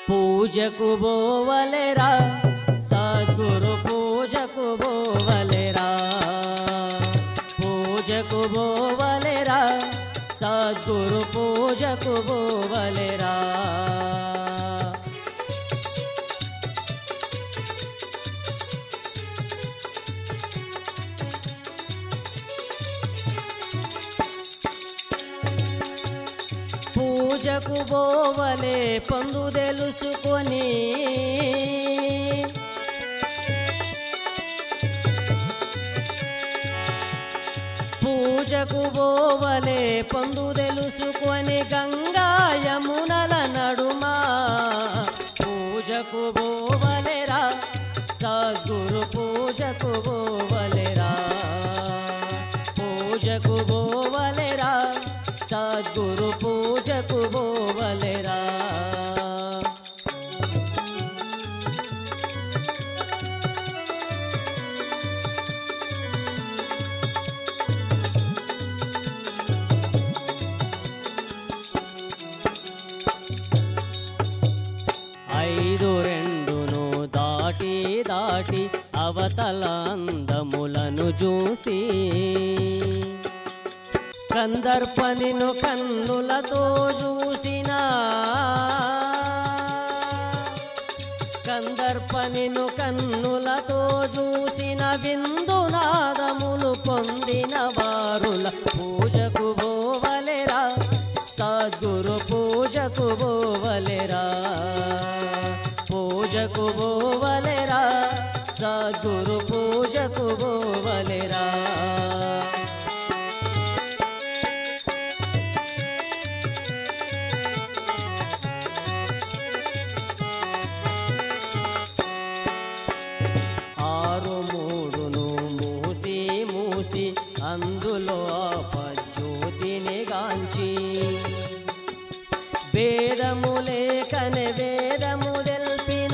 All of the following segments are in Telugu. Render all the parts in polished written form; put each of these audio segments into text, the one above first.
పూజకు బోవలెరా సద్గురు పూజకు బోవలెరా పూజకు బోవలెరా సద్గురు పూజకు బోవలెరా పూజకు బోవలే పొందు తెలుసుకొని పూజకు బోవలే పొందు తెలుసుకొని గంగా యమునల నడుమా పూజకు బోవలెరా సద్గురు పూజకు బోవలెరా పూజకు బోవలెరా సద్గురు పూజకు బోవలెరా ఐదు రెండును దాటి దాటి అవతల అందములను చూసి కందర్పనిను కన్నులతో చూసిన కందర్పనిను కన్నులతో చూసిన విందునాదములు పొందిన వారుల పూజకు బోవలెరా సద్గురు పూజకు బోవలెరా పూజకు బోవలెరా సద్గురు పూజకు బోవలెరా అందులో ఆపజ్యోతిని గాంచి వేదములే కనె వేదము తెల్పిన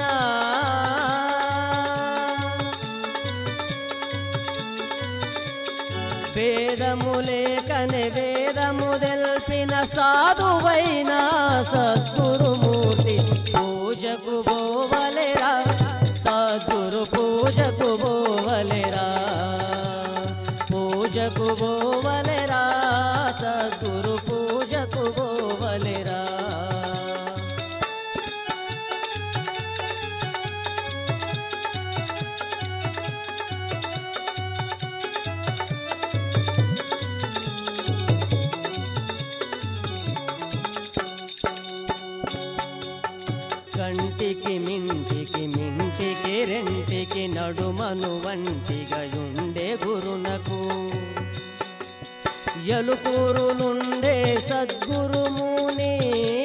వేదములే కనె వేదము తెల్పిన సాధువైన సద్గురుమూర్తి పూజకు బోవలెరా సద్గురు పూజకు బోవలెరా పూజకు బోవలెరా సద్గురు పూజకు బోవలెరా కంటికి మింటికి మింటికి రెంటికి నడుమను వంటిగయుండే గురునకు ఎలుకూరులుండే సద్గురుముని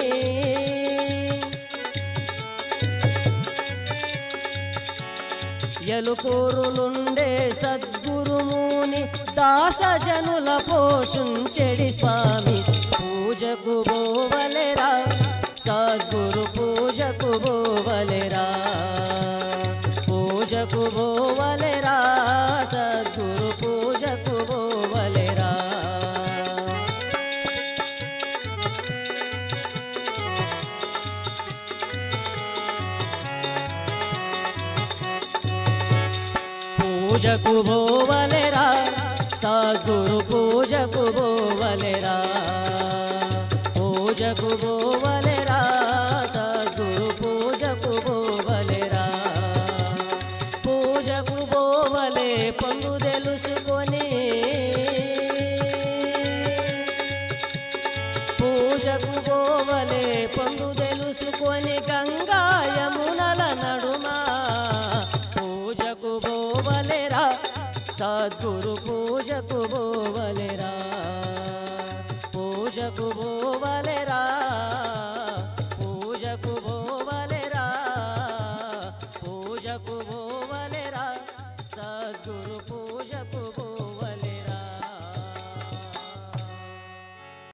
ఎలుకూరులుండే సద్గురుముని దాసజనుల పోషుంచెడి స్వామి పూజకు బోవలెరా సద్గురు పూజకు బోవలెరా పూజకు బోవలెరా సద్గురు పూజకు బోవలెరా పూజకు బోవలెరా సద్గురు పూజకు బోవలెరా పూజకు బోవలెరా సద్గురు పూజకు బోవలెరా పూజకు బోవలే పొందు తెలుసుకొని పూజకు బోవలే పొందు తెలుసుకొని గంగా యమునల నడుమా పూజకు బోవలెరా సద్గురు పూజకు బోవలెరా